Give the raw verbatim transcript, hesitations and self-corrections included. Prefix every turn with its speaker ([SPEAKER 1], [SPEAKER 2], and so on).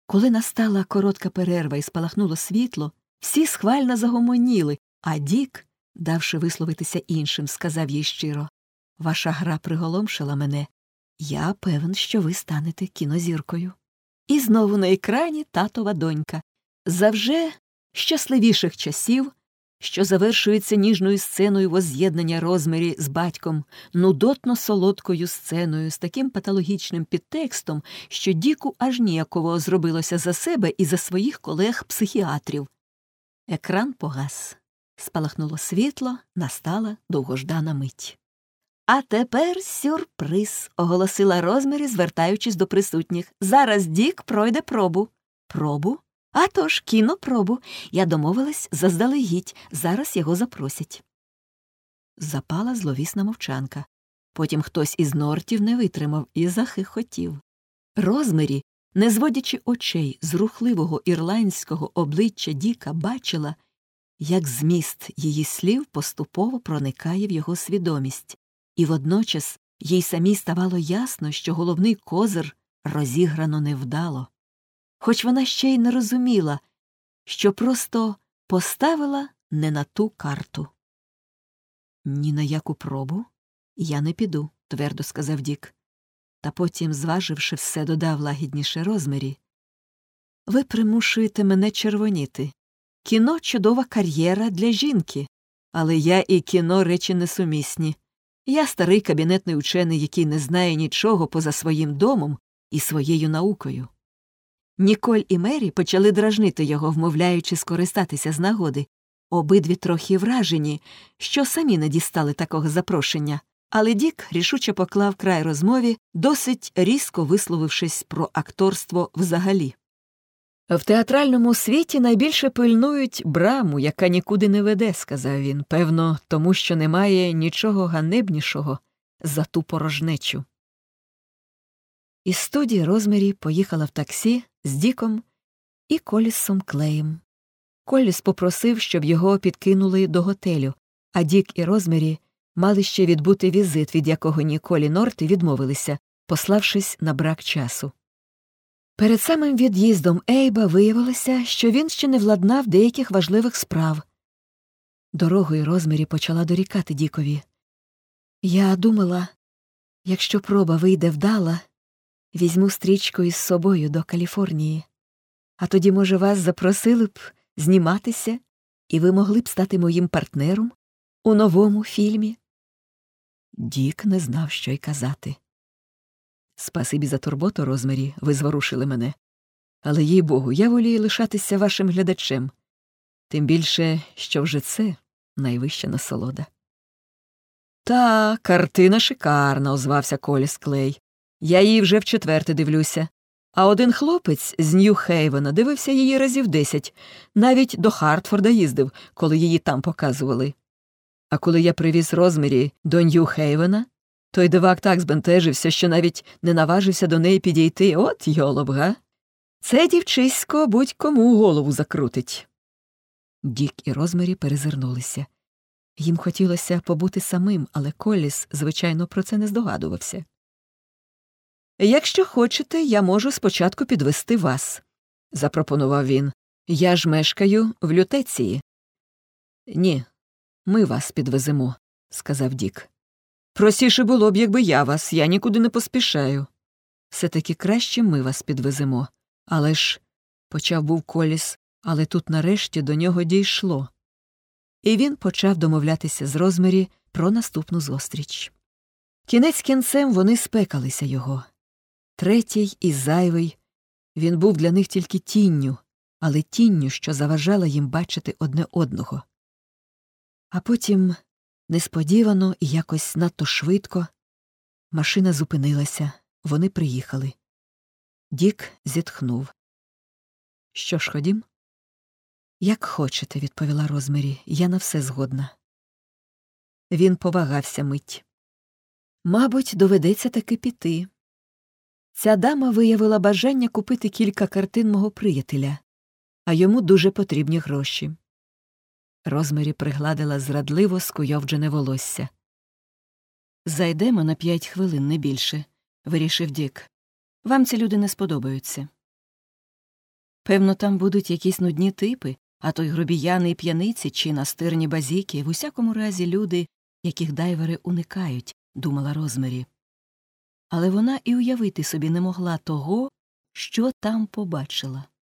[SPEAKER 1] Коли настала коротка перерва і спалахнуло світло, всі схвально загомоніли, а Дік, давши висловитися іншим, сказав їй щиро: «Ваша гра приголомшила мене. Я певен, що ви станете кінозіркою». І знову на екрані татова донька. Завже щасливіших часів, що завершується ніжною сценою возз'єднання Розмері з батьком, нудотно-солодкою сценою з таким патологічним підтекстом, що Діку аж ніяково зробилося за себе і за своїх колег-психіатрів. Екран погас. Спалахнуло світло, настала довгождана мить. «А тепер сюрприз», – оголосила Розмері, звертаючись до присутніх. «Зараз Дік пройде пробу». «Пробу? А тож, кінопробу. Я домовилась заздалегідь. Зараз його запросять». Запала зловісна мовчанка. Потім хтось із Нортів не витримав і захихотів. Розмері, не зводячи очей з рухливого ірландського обличчя Діка, бачила, як зміст її слів поступово проникає в його свідомість. І водночас їй самій ставало ясно, що головний козир розіграно невдало. Хоч вона ще й не розуміла, що просто поставила не на ту карту. «Ні на яку пробу я не піду», – твердо сказав Дік. Та потім, зваживши все, додав лагідніше Розмері: «Ви примушуєте мене червоніти. Кіно – чудова кар'єра для жінки, але я і кіно – речі несумісні. Я старий кабінетний учений, який не знає нічого поза своїм домом і своєю наукою». Ніколь і Мері почали дражнити його, вмовляючи скористатися з нагоди. Обидві трохи вражені, що самі не дістали такого запрошення. Але Дік рішуче поклав край розмові, досить різко висловившись про акторство взагалі. «В театральному світі найбільше пильнують браму, яка нікуди не веде», – сказав він, певно, тому що немає нічого ганебнішого за ту порожнечу. Із студії Розмері поїхала в таксі з Діком і Колісом Клеєм. Коліс попросив, щоб його підкинули до готелю, а Дік і Розмері мали ще відбути візит, від якого Ніколь і Норти відмовилися, пославшись на брак часу. Перед самим від'їздом Ейба виявилося, що він ще не владнав деяких важливих справ. Дорогою Розмері почала дорікати Дікові: «Я думала, якщо проба вийде вдала, візьму стрічку із собою до Каліфорнії. А тоді, може, вас запросили б зніматися, і ви могли б стати моїм партнером у новому фільмі?» Дік не знав, що й казати. «Спасибі за турботу, Розмері, ви зворушили мене. Але, їй-богу, я волію лишатися вашим глядачем. Тим більше, що вже це найвища насолода». «Та, картина шикарна», – озвався Коліс Клей. «Я її вже вчетверте дивлюся. А один хлопець з Нью-Хейвена дивився її разів десять. Навіть до Хартфорда їздив, коли її там показували. А коли я привіз Розмері до Нью-Хейвена, той дивак так збентежився, що навіть не наважився до неї підійти. От йолоп, га? Це дівчисько будь-кому голову закрутить». Дік і Розмері перезирнулися. Їм хотілося побути самим, але Коліс, звичайно, про це не здогадувався. «Якщо хочете, я можу спочатку підвести вас», – запропонував він. «Я ж мешкаю в Лютеції». «Ні, ми вас підвеземо», – сказав Дік. «Простіше було б, якби я вас, я нікуди не поспішаю». «Все-таки краще ми вас підвеземо. Але ж», – почав був Коліс, але тут нарешті до нього дійшло. І він почав домовлятися з Розмері про наступну зустріч. Кінець кінцем вони спекалися його. Третій і зайвий, він був для них тільки тінню, але тінню, що заважала їм бачити одне одного. А потім, несподівано і якось надто швидко, машина зупинилася, вони приїхали. Дік зітхнув. «Що ж, ходім?» «Як хочете», – відповіла Розмері, – «я на все згодна». Він повагався мить. «Мабуть, доведеться таки піти. Ця дама виявила бажання купити кілька картин мого приятеля, а йому дуже потрібні гроші». Розмері пригладила зрадливо скуйовджене волосся. «Зайдемо на п'ять хвилин, не більше», – вирішив Дік. «Вам ці люди не сподобаються». Певно, там будуть якісь нудні типи, а то й грубіяни і п'яниці чи настирні базіки, в усякому разі люди, яких дайвери уникають, думала Розмері. Але вона і уявити собі не могла того, що там побачила.